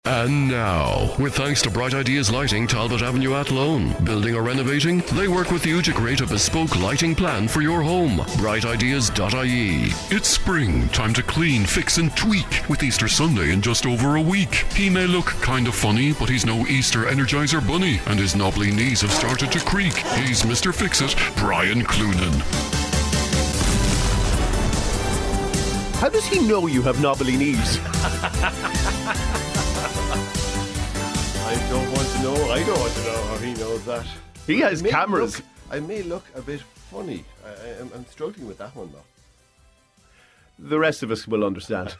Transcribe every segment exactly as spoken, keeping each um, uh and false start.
And now, with thanks to Bright Ideas Lighting, Talbot Avenue at Lone. Building or renovating? They work with you to create a bespoke lighting plan for your home. bright ideas dot I E. It's spring, time to clean, fix and tweak. With Easter Sunday in just over a week. He may look kind of funny, but he's no Easter Energizer bunny, and his knobbly knees have started to creak. He's Mister Fix-It, Brian Cloonan. How does he know you have knobbly knees? I don't want to know. I don't want to know how he knows that. He has cameras. Look, I may look a bit funny. I, I, I'm, I'm struggling with that one, though. The rest of us will understand.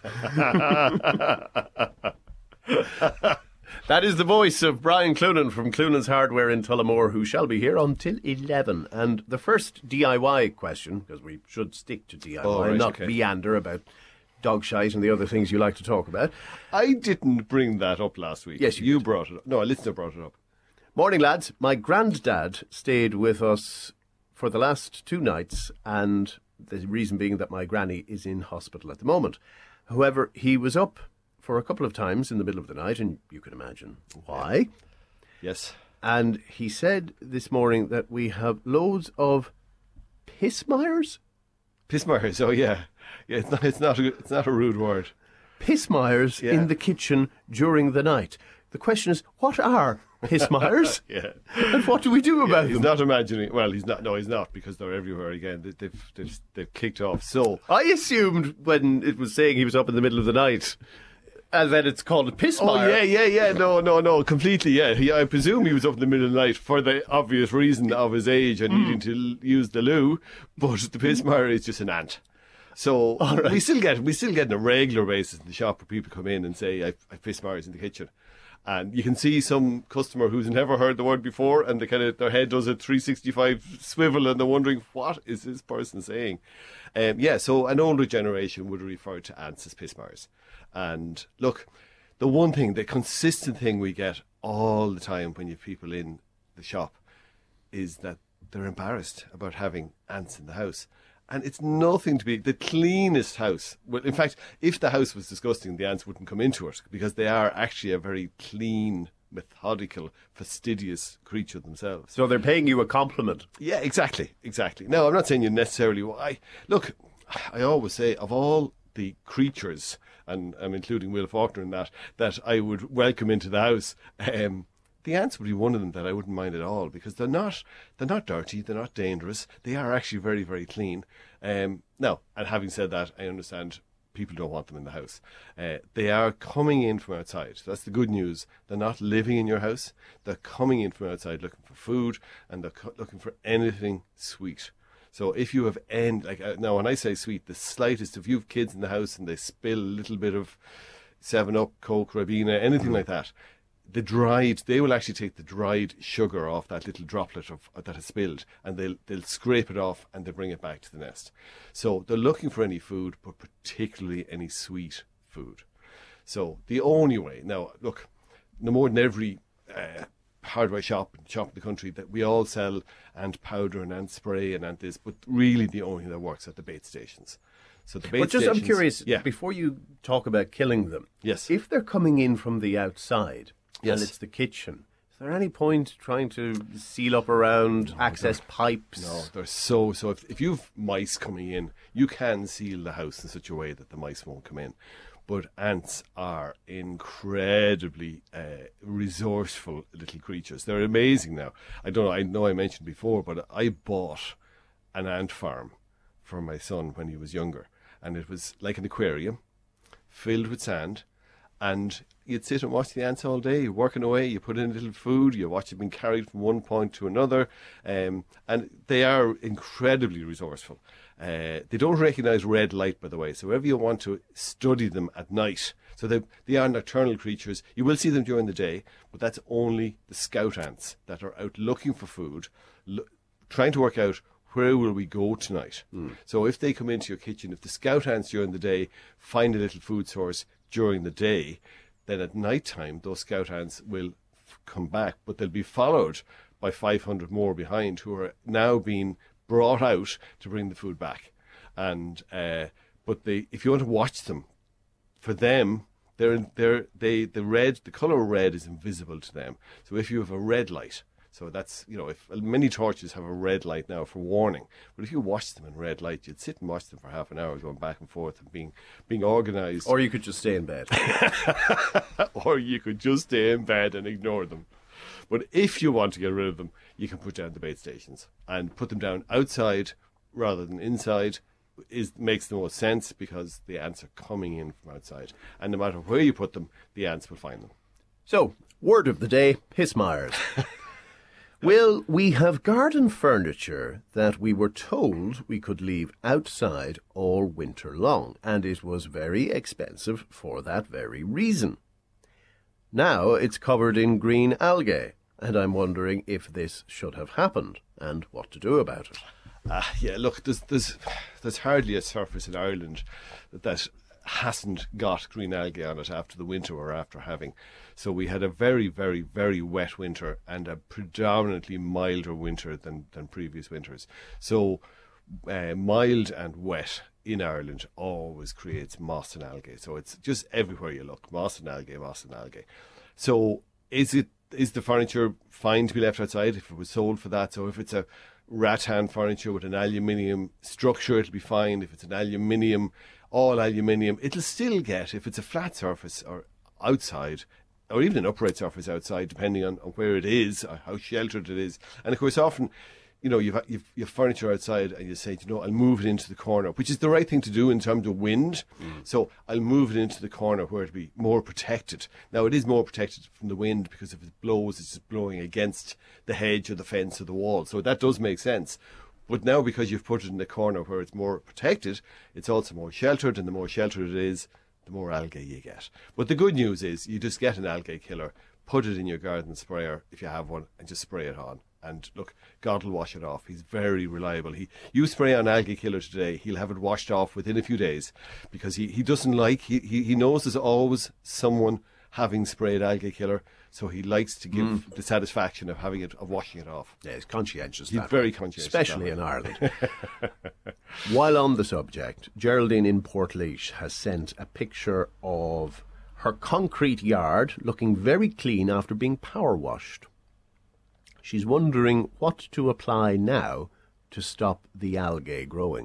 That is the voice of Brian Cloonan from Cloonan's Hardware in Tullamore, who shall be here until eleven. And the first D I Y question, because we should stick to D I Y oh, right, and not okay. meander about dog shite and the other things you like to talk about. I didn't bring that up last week. Yes, you, you did. brought it up. No, a listener brought it up. Morning, lads. My granddad stayed with us for the last two nights, and the reason being that my granny is in hospital at the moment. However, he was up for a couple of times in the middle of the night, and you can imagine why. Yes. And he said this morning that we have loads of pissmires. Pissmires, oh yeah. Yeah, it's not, it's not, a, it's not a rude word. Pissmires Yeah. in the kitchen during the night. The question is, what are pissmires? Yeah. And what do we do Yeah, about he's them? not imagining. Well, he's not. No, he's not, because they're everywhere again. They, they've, they've, they've kicked off. So I assumed when it was saying he was up in the middle of the night, and then it's called a pissmire. Oh, yeah, yeah, yeah. No, no, no. Completely, yeah. He, I presume he was up in the middle of the night for the obvious reason of his age and Mm. needing to l- use the loo. But the pissmire is just an ant. So right. we still get we still get on a regular basis in the shop where people come in and say, I've, I've pissmires in the kitchen. And you can see some customer who's never heard the word before, and they kind of, their head does a three sixty-five swivel, and they're wondering, what is this person saying? Um, yeah, so an older generation would refer to ants as pissmires. And look, the one thing, the consistent thing we get all the time when you have people in the shop is that they're embarrassed about having ants in the house. And it's nothing to be the cleanest house. Well, in fact, if the house was disgusting, the ants wouldn't come into it, because they are actually a very clean, methodical, fastidious creature themselves. So they're paying you a compliment. Yeah, exactly, exactly. Now, I'm not saying you necessarily... I Look, I always say, of all the creatures, and I'm including Will Faulkner in that, that I would welcome into the house... Um, the ants would be one of them that I wouldn't mind at all, because they're not they're not dirty, they're not dangerous, they are actually very, very clean. Um, now, and having said that, I understand people don't want them in the house. Uh, they are coming in from outside. So that's the good news. They're not living in your house. They're coming in from outside looking for food, and they're co- looking for anything sweet. So if you have any, like uh, now when I say sweet, the slightest, if you have kids in the house and they spill a little bit of seven up, Coke, Ribena, anything mm. like that, the dried, they will actually take the dried sugar off that little droplet of that has spilled, and they'll they'll scrape it off and they bring it back to the nest. So they're looking for any food, but particularly any sweet food. So the only way, now look, no more than every uh, hardware shop shop in the country, that we all sell ant powder and ant spray and ant this, but really the only thing that works at the bait stations. So the bait but just, stations, I'm curious, yeah. before you talk about killing them, yes, if they're coming in from the outside, yes, and it's the kitchen, is there any point trying to seal up around no, access pipes? No, they're so, so if, if you've mice coming in, you can seal the house in such a way that the mice won't come in. But ants are incredibly uh, resourceful little creatures. They're amazing now. I don't know, I know I mentioned before, but I bought an ant farm for my son when he was younger. And it was like an aquarium filled with sand. And you'd sit and watch the ants all day, working away. You put in a little food, you watch it being carried from one point to another. Um, and they are incredibly resourceful. Uh, they don't recognise red light, by the way. So wherever you want to study them at night, so they, they are nocturnal creatures. You will see them during the day, but that's only the scout ants that are out looking for food, lo- trying to work out where will we go tonight. Mm. So if they come into your kitchen, if the scout ants during the day find a little food source during the day, then at night time those scout ants will f- come back, but they'll be followed by five hundred more behind who are now being brought out to bring the food back. And uh, but they, if you want to watch them, for them, they're they're they the red the colour red is invisible to them. So if you have a red light, so that's, you know, if many torches have a red light now for warning, but if you watch them in red light, you'd sit and watch them for half an hour going back and forth and being being organised. Or you could just stay in bed. Or you could just stay in bed and ignore them. But if you want to get rid of them, you can put down the bait stations and put them down outside rather than inside. Is makes the most sense because the ants are coming in from outside, and no matter where you put them, the ants will find them. So, word of the day, Hissmeyers. Will we have garden furniture that we were told we could leave outside all winter long, and it was very expensive for that very reason? Now it's covered in green algae, and I'm wondering if this should have happened and what to do about it. Uh, yeah, look, there's, there's there's hardly a surface in Ireland that, that hasn't got green algae on it after the winter or after having. So we had a very, very, very wet winter and a predominantly milder winter than, than previous winters. So uh, mild and wet in Ireland always creates moss and algae. So it's just everywhere you look, moss and algae, moss and algae. So is it is the furniture fine to be left outside if it was sold for that? So if it's a rattan furniture with an aluminium structure, it'll be fine. If it's an aluminium, all aluminium, it'll still get, if it's a flat surface or outside, or even an upright surface outside, depending on, on where it is, or how sheltered it is. And of course, often, you know, you've, you've, you've furniture outside and you say, you know, I'll move it into the corner, which is the right thing to do in terms of wind. Mm. So I'll move it into the corner where it'll be more protected. Now, it is more protected from the wind because if it blows, it's just blowing against the hedge or the fence or the wall. So that does make sense. But now, because you've put it in the corner where it's more protected, it's also more sheltered, and the more sheltered it is, the more algae you get. But the good news is you just get an algae killer, put it in your garden sprayer if you have one, and just spray it on. And look, God will wash it off. He's very reliable. He, you spray on algae killer today, he'll have it washed off within a few days, because he, he doesn't like, he, he, he knows there's always someone having sprayed algae killer, so he likes to give mm. the satisfaction of having it, of washing it off. Yeah, he's conscientious. He's very way. conscientious. Especially in Ireland. While on the subject, Geraldine in Portlaoise has sent a picture of her concrete yard looking very clean after being power washed. She's wondering what to apply now to stop the algae growing.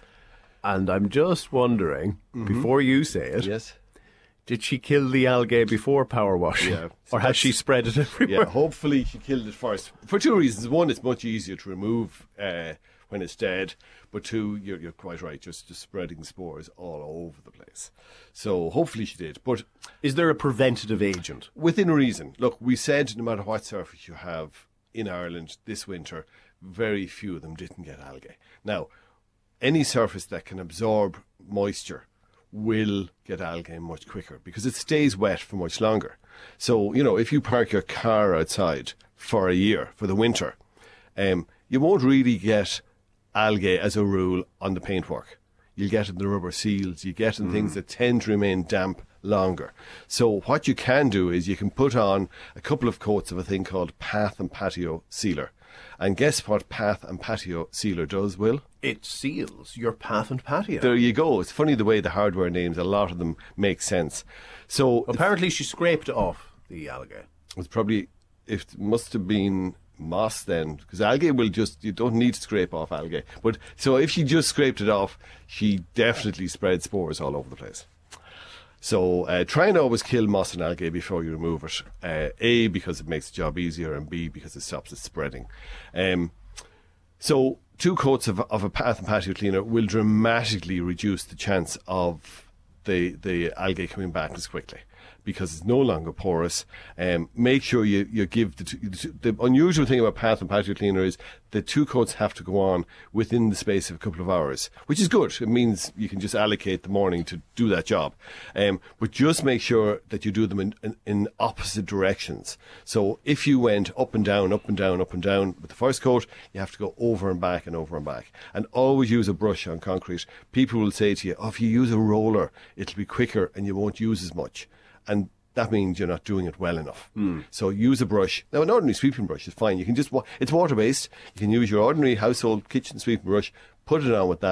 And I'm just wondering, mm-hmm. before you say it, yes, did she kill the algae before power washing? Yeah. Or has she spread it everywhere? Yeah, hopefully she killed it first. For two reasons. One, it's much easier to remove uh, when it's dead. But two, you're, you're quite right, just, just spreading spores all over the place. So hopefully she did. But is there a preventative agent? Within reason. Look, we said no matter what surface you have in Ireland this winter, very few of them didn't get algae. Now, any surface that can absorb moisture will get algae much quicker because it stays wet for much longer. So, you know, if you park your car outside for a year, for the winter, um, you won't really get algae as a rule on the paintwork. You'll get it in the rubber seals, you get in mm. things that tend to remain damp longer. So what you can do is you can put on a couple of coats of a thing called Path and Patio Sealer. And guess what Path and Patio Sealer does, Will? It seals your path and patio. There you go. It's funny the way the hardware names, a lot of them make sense. So apparently she scraped off the algae. It's probably, it must have been moss then, because algae will just, you don't need to scrape off algae. But so if she just scraped it off, she definitely spread spores all over the place. So uh, try and always kill moss and algae before you remove it. Uh, A, because it makes the job easier, and B, because it stops it spreading. Um, so two coats of, of a Path and Patio cleaner will dramatically reduce the chance of the, the algae coming back as quickly, because it's no longer porous. Um, make sure you, you give the, two, the the unusual thing about Path and Patio Cleaner is the two coats have to go on within the space of a couple of hours, which is good. It means you can just allocate the morning to do that job. Um, but just make sure that you do them in, in, in opposite directions. So if you went up and down, up and down, up and down with the first coat, you have to go over and back and over and back. And always use a brush on concrete. People will say to you, oh, if you use a roller, it'll be quicker and you won't use as much. And that means you're not doing it well enough. Mm. So use a brush. Now, an ordinary sweeping brush is fine. You can just, it's water-based. You can use your ordinary household kitchen sweeping brush, put it on with that,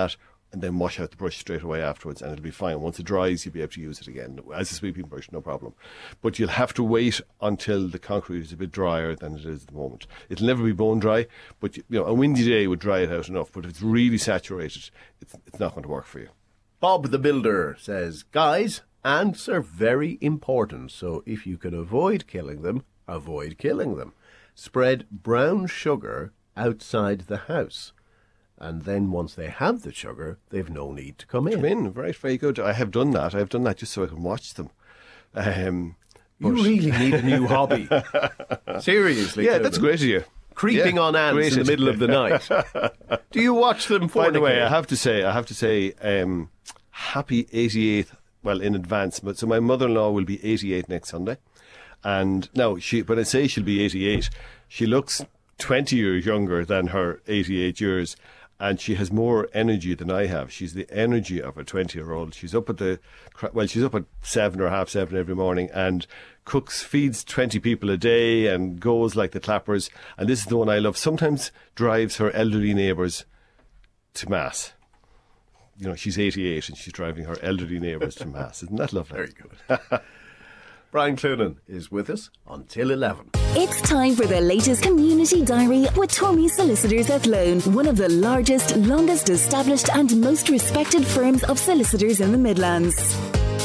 and then wash out the brush straight away afterwards, and it'll be fine. Once it dries, you'll be able to use it again as a sweeping brush, no problem. But you'll have to wait until the concrete is a bit drier than it is at the moment. It'll never be bone dry, but you know, a windy day would dry it out enough. But if it's really saturated, it's, it's not going to work for you. Bob the Builder says, guys, ants are very important, so if you can avoid killing them, avoid killing them. Spread brown sugar outside the house. And then once they have the sugar, they've no need to come in. Come in, right, very good. I have done that. I have done that just so I can watch them. Um, you really need a new hobby. Seriously. Yeah, Cloonan. That's great of you. Creeping yeah, on ants in the middle of the night. Do you watch them fornicate? By the way, I have to say, I have to say, um, happy eighty-eighth, well, in advance. But so my mother-in-law will be eighty-eight next Sunday. And now, she, when I say she'll be eighty-eight, she looks twenty years younger than her eighty-eight years. And she has more energy than I have. She's the energy of a twenty-year-old. She's up at the, well, she's up at seven or half seven every morning and cooks, feeds twenty people a day and goes like the clappers. And this is the one I love. Sometimes drives her elderly neighbours to Mass. You know, she's eighty-eight and she's driving her elderly neighbours to Mass. Isn't that lovely? Very good. Brian Cloonan is with us until eleven. It's time for the latest community diary with Tormey Solicitors Athlone, one of the largest, longest established and most respected firms of solicitors in the Midlands.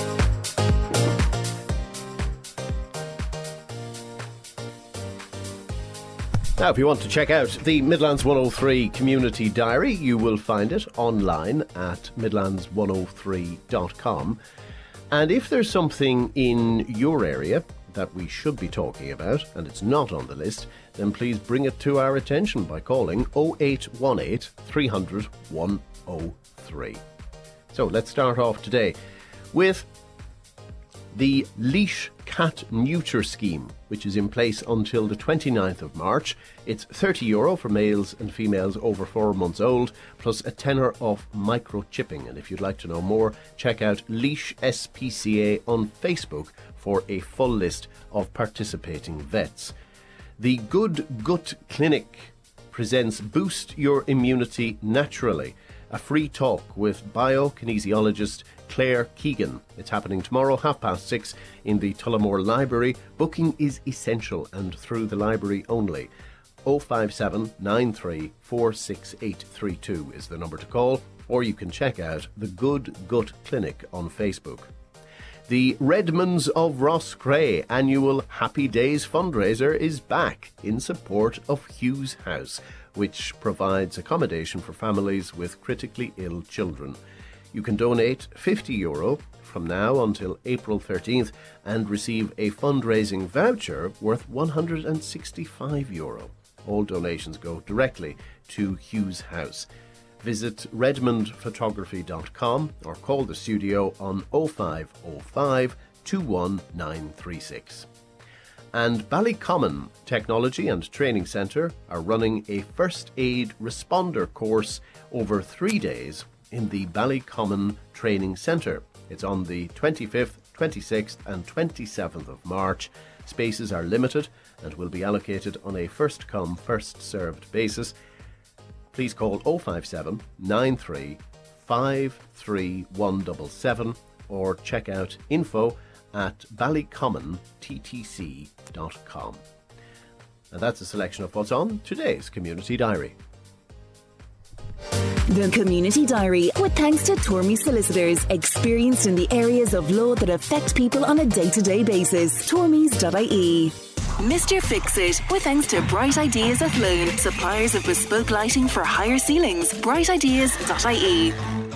Now, if you want to check out the Midlands one oh three Community Diary, you will find it online at midlands one oh three dot com. And if there's something in your area that we should be talking about and it's not on the list, then please bring it to our attention by calling oh eight one eight, three hundred, one oh three. So let's start off today with the Leash Cat Neuter Scheme, which is in place until the twenty-ninth of March. It's thirty euro for males and females over four months old, plus a tenner off microchipping. And if you'd like to know more, check out Leash S P C A on Facebook for a full list of participating vets. The Good Gut Clinic presents Boost Your Immunity Naturally, a free talk with biokinesiologist Claire Keegan. It's happening tomorrow, half past six, in the Tullamore Library. Booking is essential and through the library only. oh five seven, nine three, four six eight three two is the number to call, or you can check out the Good Gut Clinic on Facebook. The Redmonds of Rosscray annual Happy Days fundraiser is back in support of Hughes House, which provides accommodation for families with critically ill children. You can donate fifty euro from now until April thirteenth and receive a fundraising voucher worth one hundred sixty-five euro. All donations go directly to Hughes House. Visit redmond photography dot com or call the studio on oh five oh five, two one nine three six. And Ballycommon Technology and Training Centre are running a first aid responder course over three days in the Ballycommon Training Centre. It's on the twenty-fifth, twenty-sixth and twenty-seventh of March. Spaces are limited and will be allocated on a first-come, first-served basis. Please call oh five seven, nine three, five three one seven seven or check out info at ballycommon t t c dot com. And that's a selection of what's on today's Community Diary. The Community Diary, with thanks to Tormey Solicitors, experienced in the areas of law that affect people on a day-to-day basis. tormeys dot I E. Mister Fix-It, with thanks to Bright Ideas Athlone, suppliers of bespoke lighting for higher ceilings. bright ideas dot I E.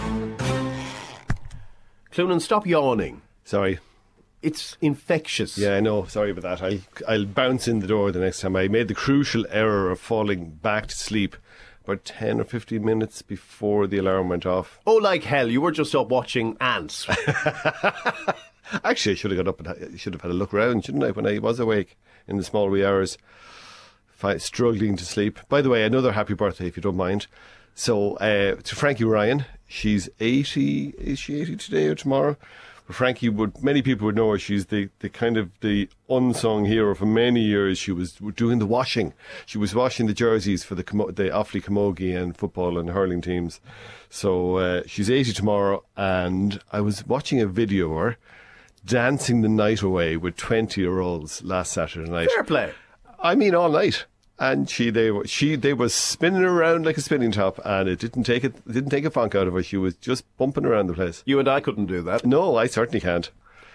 Cloonan, stop yawning. Sorry. It's infectious. Yeah, I know. Sorry about that. I'll, I'll bounce in the door the next time. I made the crucial error of falling back to sleep about ten or fifteen minutes before the alarm went off. Oh, like hell. You were just up watching ants. Actually, I should have got up and I should have had a look around, shouldn't I, when I was awake in the small wee hours, fi- struggling to sleep. By the way, another happy birthday, if you don't mind. So, uh, to Frankie Ryan, she's eighty, is she eighty today or tomorrow? But Frankie would, many people would know her. She's the, the kind of the unsung hero for many years. She was doing the washing. She was washing the jerseys for the the Offaly Camogie and football and hurling teams. So uh, she's eighty tomorrow, and I was watching a video of her dancing the night away with twenty-year-olds last Saturday night. Fair play. I mean, all night. And she, they were, she, they was spinning around like a spinning top, and it didn't take it, it didn't take a funk out of her. She was just bumping around the place. You and I couldn't do that. No, I certainly can't.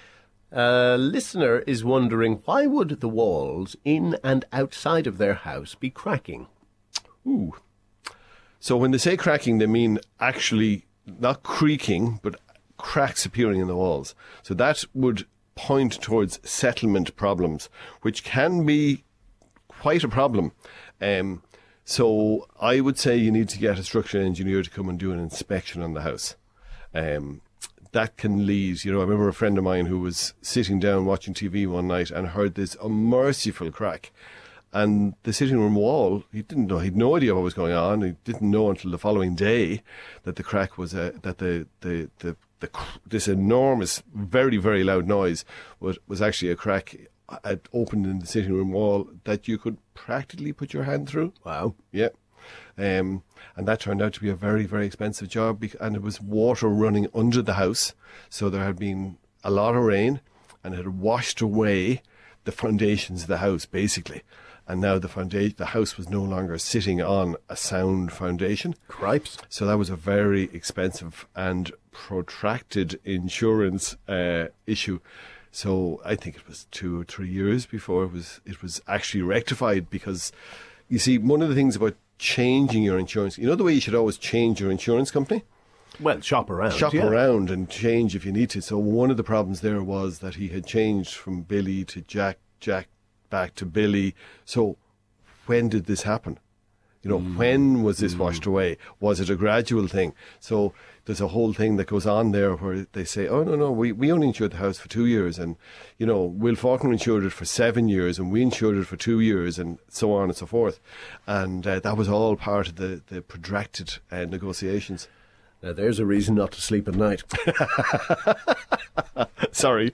A listener is wondering, why would the walls in and outside of their house be cracking? Ooh. So when they say cracking, they mean actually not creaking, but cracks appearing in the walls. So that would point towards settlement problems, which can be quite a problem. Um, so I would say you need to get a structural engineer to come and do an inspection on the house. Um, that can lead, you know, I remember a friend of mine who was sitting down watching T V one night and heard this unmerciful crack. And the sitting room wall, he didn't know, he had no idea what was going on. He didn't know until the following day that the crack was, a, that the, the, the, the, this enormous, very, very loud noise was, was actually a crack had opened in the sitting room wall that you could practically put your hand through. Wow. Yeah. Um, and that turned out to be a very, very expensive job, and it was water running under the house. So there had been a lot of rain, and it had washed away the foundations of the house, basically. And now the foundation, the house was no longer sitting on a sound foundation. Cripes. So that was a very expensive and protracted insurance uh, issue. So I think it was two or three years before it was it was actually rectified, because, you see, one of the things about changing your insurance, you know the way you should always change your insurance company? Well, shop around. Shop yeah. around and change if you need to. So one of the problems there was that he had changed from Billy to Jack, Jack back to Billy. So when did this happen? You know, mm. when was this mm. washed away? Was it a gradual thing? So there's a whole thing that goes on there where they say, oh, no, no, we, we only insured the house for two years. And, you know, Will Faulkner insured it for seven years and we insured it for two years and so on and so forth. And uh, that was all part of the, the protracted uh, negotiations. Now, there's a reason not to sleep at night. Sorry.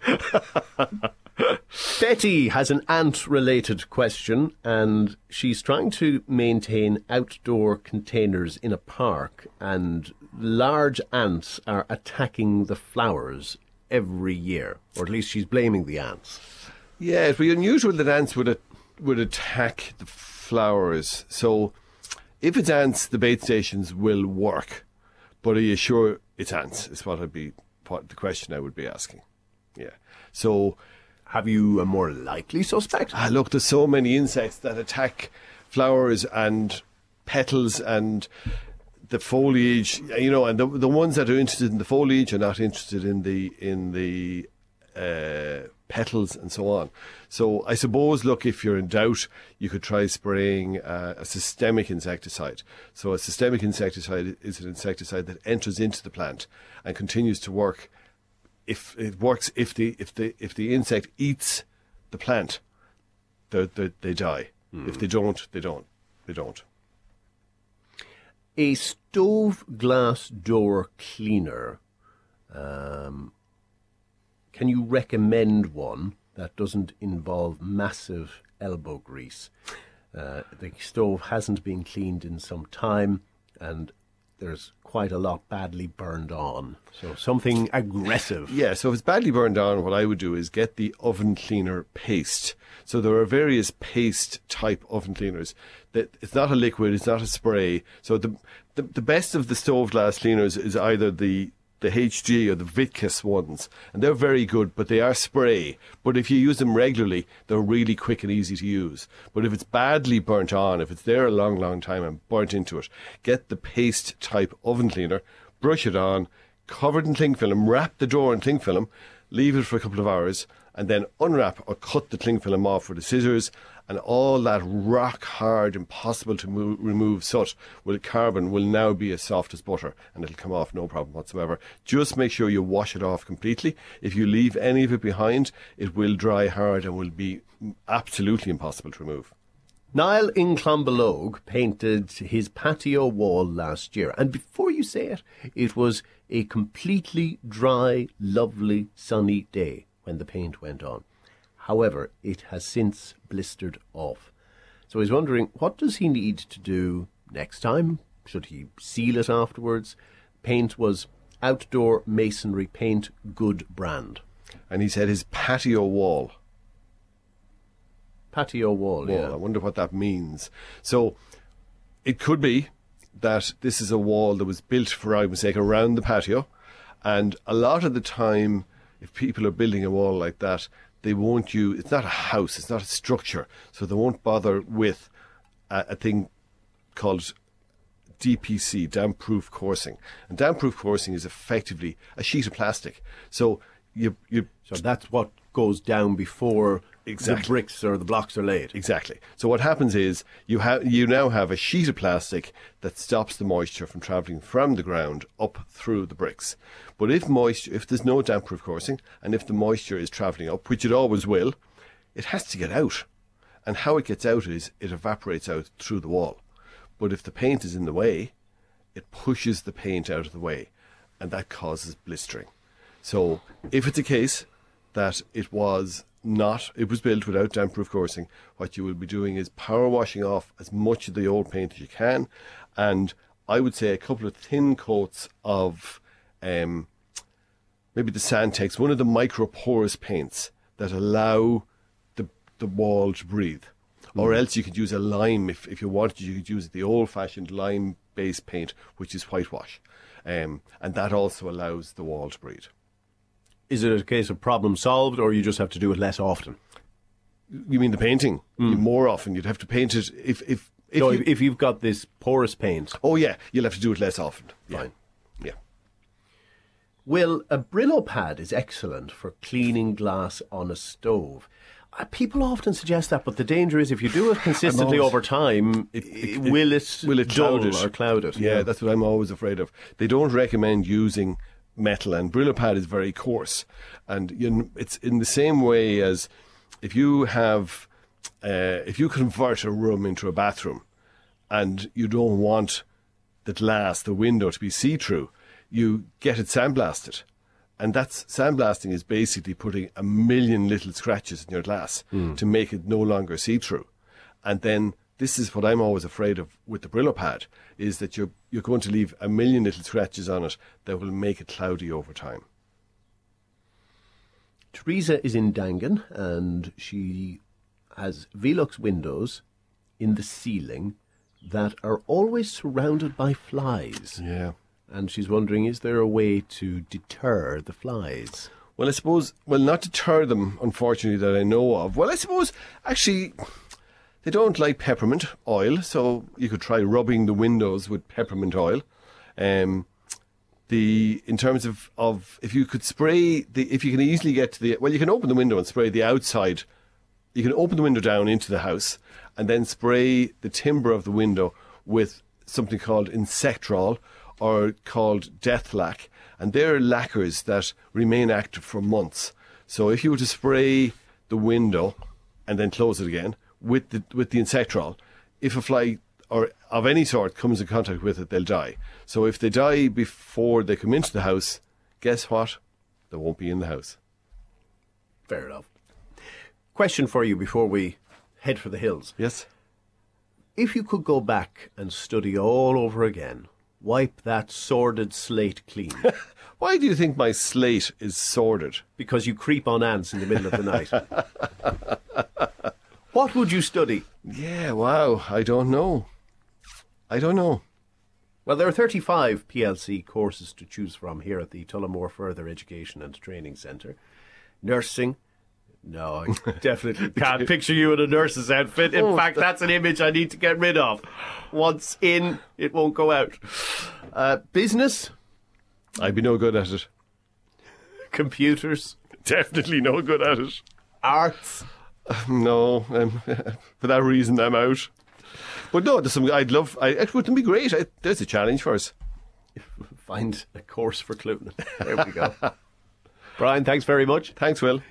Betty has an ant-related question, and she's trying to maintain outdoor containers in a park, and large ants are attacking the flowers every year, or at least she's blaming the ants. Yeah, it'd be unusual that ants would a- would attack the flowers. So if it's ants, the bait stations will work. But are you sure it's ants? Is what I'd be what the question I would be asking. Yeah. So have you a more likely suspect? Ah, look, there's so many insects that attack flowers and petals and the foliage, you know, and the the ones that are interested in the foliage are not interested in the in the uh, petals and so on. So I suppose, look, if you're in doubt, you could try spraying uh, a systemic insecticide. So a systemic insecticide is an insecticide that enters into the plant and continues to work. If it works, if the if the if the insect eats the plant, they they, they die. Mm. If they don't, they don't. They don't. A stove glass door cleaner. Um, can you recommend one that doesn't involve massive elbow grease? Uh, the stove hasn't been cleaned in some time, and there's quite a lot badly burned on. So something aggressive. Yeah, so if it's badly burned on, what I would do is get the oven cleaner paste. So there are various paste type oven cleaners. That it's not a liquid, it's not a spray. So the the, the best of the stove glass cleaners is either the the H G or the Vitkus ones, and they're very good, but they are spray. But if you use them regularly, they're really quick and easy to use. But if it's badly burnt on, if it's there a long, long time and burnt into it, get the paste type oven cleaner, brush it on, cover it in cling film, wrap the door in cling film, leave it for a couple of hours, and then unwrap or cut the cling film off with the scissors, and all that rock hard, impossible to move, remove soot will carbon will now be as soft as butter, and it'll come off no problem whatsoever. Just make sure you wash it off completely. If you leave any of it behind, it will dry hard and will be absolutely impossible to remove. Niall in Clonbelogue painted his patio wall last year. And before you say it, it was a completely dry, lovely, sunny day when the paint went on. However, it has since blistered off. So he's wondering, what does he need to do next time? Should he seal it afterwards? Paint was Outdoor Masonry Paint, good brand. And he said his patio wall. Patio wall, wall. yeah. I wonder what that means. So it could be that this is a wall that was built, for argument's sake, around the patio. And a lot of the time, if people are building a wall like that, they won't use, it's not a house, it's not a structure, so they won't bother with a, a thing called D P C, damp-proof coursing. And damp-proof coursing is effectively a sheet of plastic. So you... you so that's what goes down before exactly. the bricks or the blocks are laid. Exactly. So what happens is you have you now have a sheet of plastic that stops the moisture from travelling from the ground up through the bricks. But if moisture, if there's no damp-proof coursing, and if the moisture is travelling up, which it always will, it has to get out. And how it gets out is it evaporates out through the wall. But if the paint is in the way, it pushes the paint out of the way, and that causes blistering. So if it's a case that it was not, it was built without damp-proof coursing, what you will be doing is power washing off as much of the old paint as you can, and I would say a couple of thin coats of um, maybe the Sandtex, one of the microporous paints that allow the the wall to breathe. Mm. Or else you could use a lime, if, if you wanted, you could use the old-fashioned lime-based paint, which is whitewash, um, and that also allows the wall to breathe. Is it a case of problem solved, or you just have to do it less often? You mean the painting? Mm. More often. You'd have to paint it if... if, if, so you, if you've got this porous paint... Oh, yeah. You'll have to do it less often. Fine. Yeah. Well, a Brillo pad is excellent for cleaning glass on a stove. Uh, people often suggest that, but the danger is if you do it consistently always, over time, it, it, it, will it, will it dull cloud it? or cloud it? Yeah, yeah, that's what I'm always afraid of. They don't recommend using metal, and Brillo pad is very coarse, and you know, it's in the same way as if you have uh, if you convert a room into a bathroom and you don't want the glass, the window, to be see-through, you get it sandblasted, and that's sandblasting is basically putting a million little scratches in your glass mm. to make it no longer see-through. And then this is what I'm always afraid of with the Brillo pad, is that you're you're going to leave a million little scratches on it that will make it cloudy over time. Teresa is in Dangan, and she has Velux windows in the ceiling that are always surrounded by flies. Yeah. And she's wondering, is there a way to deter the flies? Well, I suppose, well, not deter them, unfortunately, that I know of. Well, I suppose, actually... They don't like peppermint oil, so you could try rubbing the windows with peppermint oil. Um, the in terms of, of if you could spray the if you can easily get to the well, you can open the window and spray the outside. You can open the window down into the house and then spray the timber of the window with something called Insectrol or called Death Lac, and they're lacquers that remain active for months. So if you were to spray the window and then close it again with the with the Insectrol, if a fly or of any sort comes in contact with it, they'll die. So if they die before they come into the house, guess what? They won't be in the house. Fair enough. Question for you before we head for the hills. Yes. If you could go back and study all over again, wipe that sordid slate clean. Why do you think my slate is sordid? Because you creep on ants in the middle of the night. What would you study? Yeah, wow, I don't know. I don't know. Well, there are thirty-five P L C courses to choose from here at the Tullamore Further Education and Training Centre. Nursing. No, I definitely can't picture you in a nurse's outfit. In oh, fact, that's an image I need to get rid of. Once in, it won't go out. Uh, business. I'd be no good at it. Computers. Definitely no good at it. Arts. No, um, for that reason I'm out. But no, there's some. I'd love. I, it would be great. I, there's a challenge for us. Find a course for Cluton. There we go. Brian, thanks very much. Thanks, Will.